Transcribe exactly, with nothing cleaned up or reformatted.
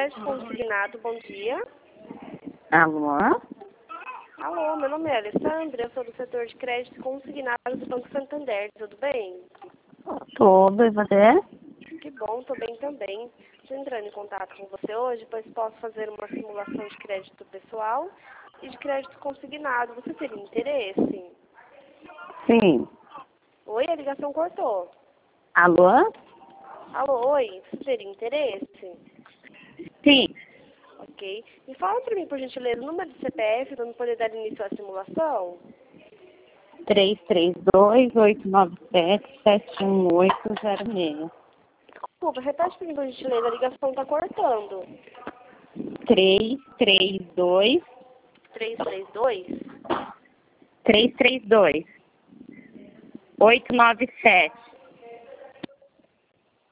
Crédito Consignado, bom dia. Alô? Alô, meu nome é Alessandra, eu sou do setor de crédito consignado do Banco Santander, tudo bem? Tudo, e você? Que bom, tô bem também. Estou entrando em contato com você hoje, pois posso fazer uma simulação de crédito pessoal e de crédito consignado. Você teria interesse? Sim. Oi, a ligação cortou. Alô? Alô, oi, você teria interesse? Sim. Ok. Me fala para mim, por gentileza, o número do C P F para eu poder dar início à simulação? três três dois, oito nove sete, sete um oito zero seis. Desculpa, repete para mim, por gentileza, a ligação está cortando. três três dois, três três dois, três três dois, oito nove sete.